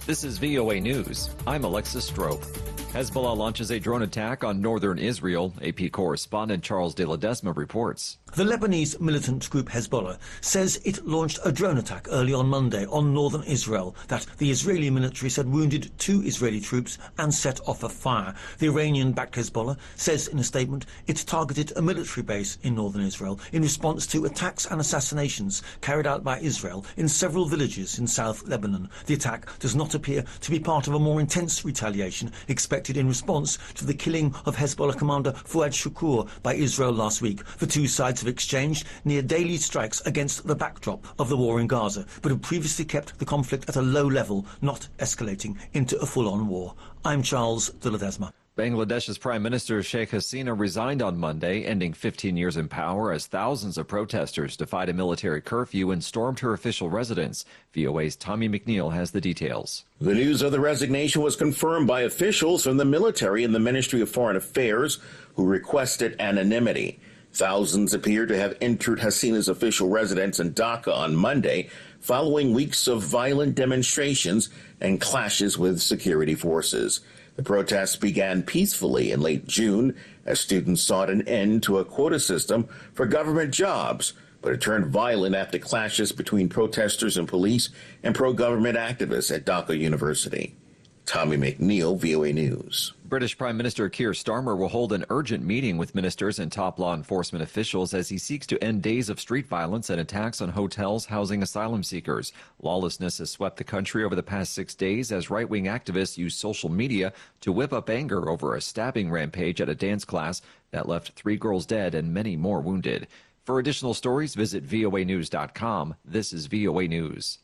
This is VOA News. I'm Alexis Strope. Hezbollah launches a drone attack on northern Israel. AP correspondent Charles de Ledesma reports. The Lebanese militant group Hezbollah says it launched a drone attack early on Monday on northern Israel that the Israeli military said wounded 2 Israeli troops and set off a fire. The Iranian-backed Hezbollah says in a statement it targeted a military base in northern Israel in response to attacks and assassinations carried out by Israel in several villages in South Lebanon. The attack does not appear to be part of a more intense retaliation expected in response to the killing of Hezbollah commander Fuad Shukur by Israel last week. The two sides have exchanged near daily strikes against the backdrop of the war in Gaza, but have previously kept the conflict at a low level, not escalating into a full-on war. I'm Charles de Ledesma. Bangladesh's Prime Minister Sheikh Hasina resigned on Monday, ending 15 years in power as thousands of protesters defied a military curfew and stormed her official residence. VOA's Tommy McNeil has the details. The news of the resignation was confirmed by officials from the military and the Ministry of Foreign Affairs, who requested anonymity. Thousands appear to have entered Hasina's official residence in Dhaka on Monday, following weeks of violent demonstrations and clashes with security forces. The protests began peacefully in late June as students sought an end to a quota system for government jobs, but it turned violent after clashes between protesters and police and pro-government activists at Dhaka University. Tommy McNeil, VOA News. British Prime Minister Keir Starmer will hold an urgent meeting with ministers and top law enforcement officials as he seeks to end days of street violence and attacks on hotels housing asylum seekers. Lawlessness has swept the country over the past 6 days as right-wing activists use social media to whip up anger over a stabbing rampage at a dance class that left 3 girls dead and many more wounded. For additional stories, visit voanews.com. This is VOA News.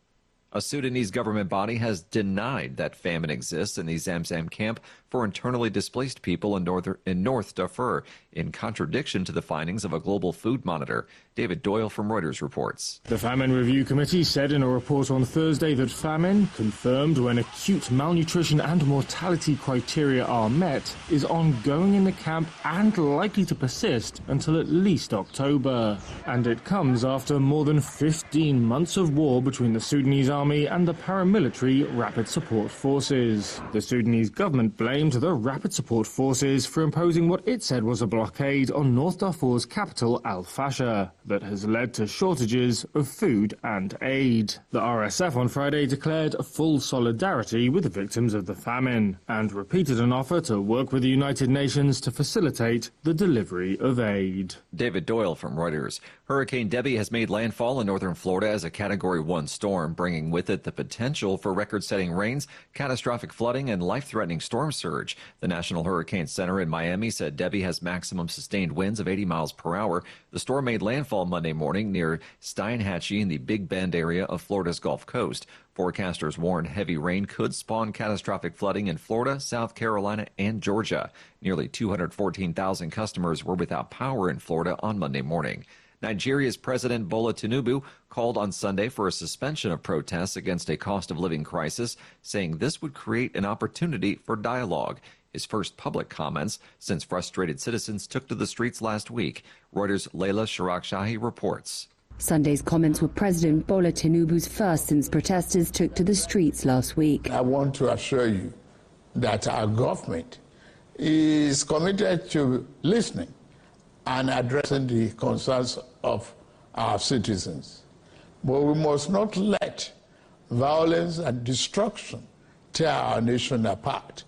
A Sudanese government body has denied that famine exists in the Zamzam camp for internally displaced people in North Darfur, in contradiction to the findings of a global food monitor. David Doyle from Reuters reports. The Famine Review Committee said in a report on Thursday that famine, confirmed when acute malnutrition and mortality criteria are met, is ongoing in the camp and likely to persist until at least October. And it comes after more than 15 months of war between the Sudanese army and the paramilitary Rapid Support Forces. The Sudanese government blamed the Rapid Support Forces for imposing what it said was a blockade on North Darfur's capital, Al-Fasher, that has led to shortages of food and aid. The RSF on Friday declared full solidarity with the victims of the famine and repeated an offer to work with the United Nations to facilitate the delivery of aid. David Doyle from Reuters. Hurricane Debbie has made landfall in northern Florida as a Category 1 storm, bringing with it the potential for record-setting rains, catastrophic flooding, and life-threatening storm surge. The National Hurricane Center in Miami said Debbie has maximum sustained winds of 80 miles per hour. The storm made landfall Monday morning near Steinhatchee in the Big Bend area of Florida's Gulf Coast. Forecasters warned heavy rain could spawn catastrophic flooding in Florida, South Carolina, and Georgia. Nearly 214,000 customers were without power in Florida on Monday morning. Nigeria's President Bola Tinubu called on Sunday for a suspension of protests against a cost of living crisis, saying this would create an opportunity for dialogue. His first public comments since frustrated citizens took to the streets last week. Reuters' Leila Sharakshahi reports. Sunday's comments were President Bola Tinubu's first since protesters took to the streets last week. I want to assure you that our government is committed to listening and addressing the concerns of our citizens. But we must not let violence and destruction tear our nation apart.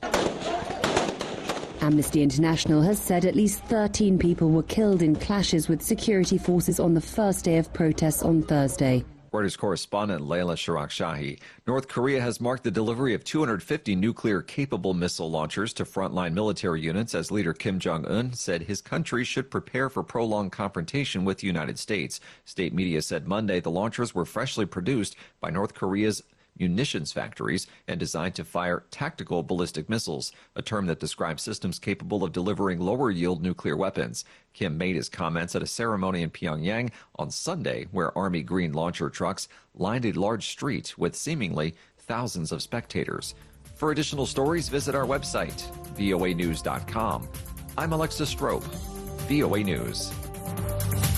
Amnesty International has said at least 13 people were killed in clashes with security forces on the first day of protests on Thursday. Reuters correspondent Leila Sharakshahi. North Korea has marked the delivery of 250 nuclear-capable missile launchers to frontline military units as leader Kim Jong-un said his country should prepare for prolonged confrontation with the United States. State media said Monday the launchers were freshly produced by North Korea's munitions factories and designed to fire tactical ballistic missiles, a term that describes systems capable of delivering lower-yield nuclear weapons. Kim made his comments at a ceremony in Pyongyang on Sunday where Army green launcher trucks lined a large street with seemingly thousands of spectators. For additional stories, visit our website, voanews.com. I'm Alexis Strope, VOA News.